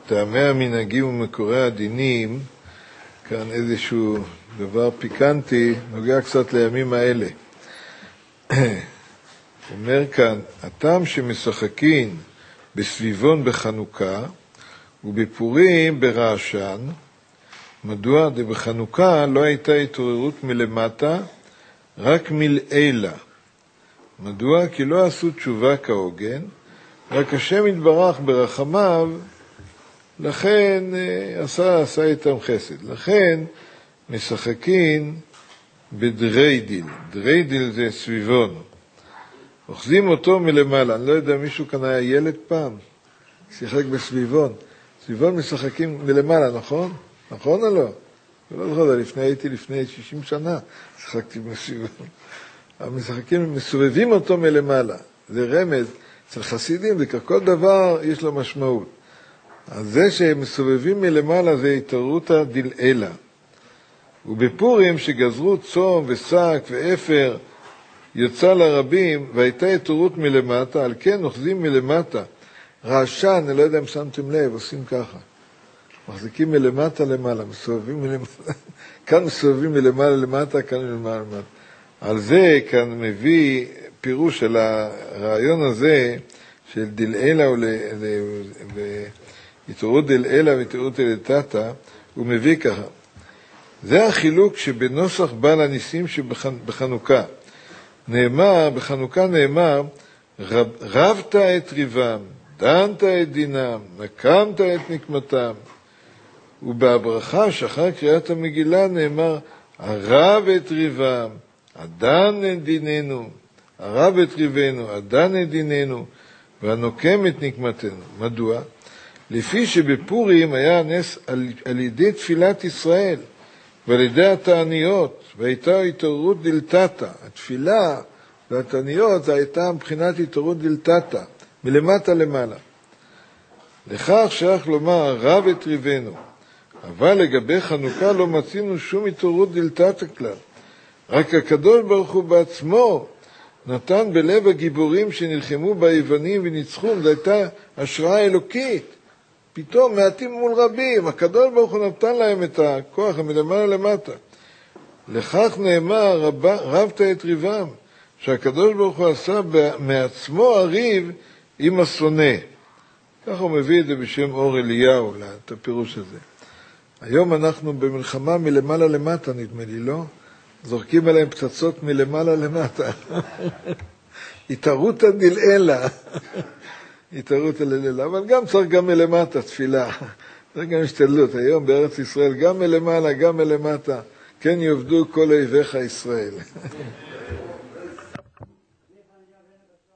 טעמי המנהגים ומקורי הדינים, כאן איזשהו דבר פיקנטי, נוגע קצת לימים האלה. אומר כאן, הטעם שמשחקים בסביבון בחנוכה ובפורים ברעשן, מדוע? בחנוכה לא הייתה התעוררות מלמטה, רק מלעילה. מדוע? כי לא עשו תשובה כהוגן, רק השם יתברך ברחמיו, לכן עשה איתם חסד. לכן משחקים בדריידיל. דריידיל זה סביבון. אוחזים אותו מלמעלה. אני לא יודע, מישהו כאן היה ילד פעם? שיחק בסביבון. סביבון משחקים מלמעלה, נכון? נכון או לא? לא זוכר, הייתי לפני 60 שנה, שחקתי בסביבון. המשחקים מסובבים אותו מלמעלה. זה רמז. אצל חסידים, כל דבר יש לו משמעות. אז זה שהם מסובבים מלמעלה זה התעוררות דלעילה. ובפורים שגזרו צום ושק ואפר יוצא לרבים והייתה התעוררות מלמטה, על כן אוחזים מלמטה. רעשן, אני לא יודע אם שמתם לב, עושים ככה. מחזיקים מלמטה למעלה, מסובבים מלמטה. כאן מסובבים מלמעלה למטה, כאן מלמעלה למטה. על זה כאן מביא פירוש של הרעיון הזה של דלעילה והתעוררות דלעילה והתעוררות דלתתא, הוא מביא ככה. זה החילוק שבנוסח בעל הניסים שבחנוכה. בחנוכה נאמר, רבת את ריבם, דנת את דינם, נקמת את נקמתם. ובברכה שאחר קריאת המגילה נאמר, הרב את ריבם, הדן את דיננו, הרב את ריבנו, הדן את דיננו, והנוקם את נקמתנו. מדוע? לפי שבפורים היה הנס על ידי תפילת ישראל, ועל ידי התעניות, והייתה התעוררות דלתתא. התפילה והתעניות זה הייתה מבחינת התעוררות דלתתא, מלמטה למעלה. לכך שייך לומר רב את ריבנו, אבל לגבי חנוכה לא מצינו שום התעוררות דלתתא כלל. רק הקדוש ברוך הוא בעצמו נתן בלב הגיבורים שנלחמו ביוונים וניצחו, זו הייתה השראה אלוקית. פתאום מעטים מול רבים, הקדוש ברוך הוא נתן להם את הכוח מלמעלה למטה. לכך נאמר, רבת את ריבם, שהקדוש ברוך הוא עשה מעצמו הריב עם השונא. ככה הוא מביא את זה בשם אור אליהו, את הפירוש הזה. היום אנחנו במלחמה מלמעלה למטה, נדמה לי, לא? זורקים עליהם פצצות מלמעלה למטה. התעוררות דלעילה. התעוררות דלעילה, אבל גם צריך גם מלמטה תפילה. זה גם השתדלות. היום בארץ ישראל גם מלמעלה, גם מלמטה. כן יעבדו כל אויביך ישראל.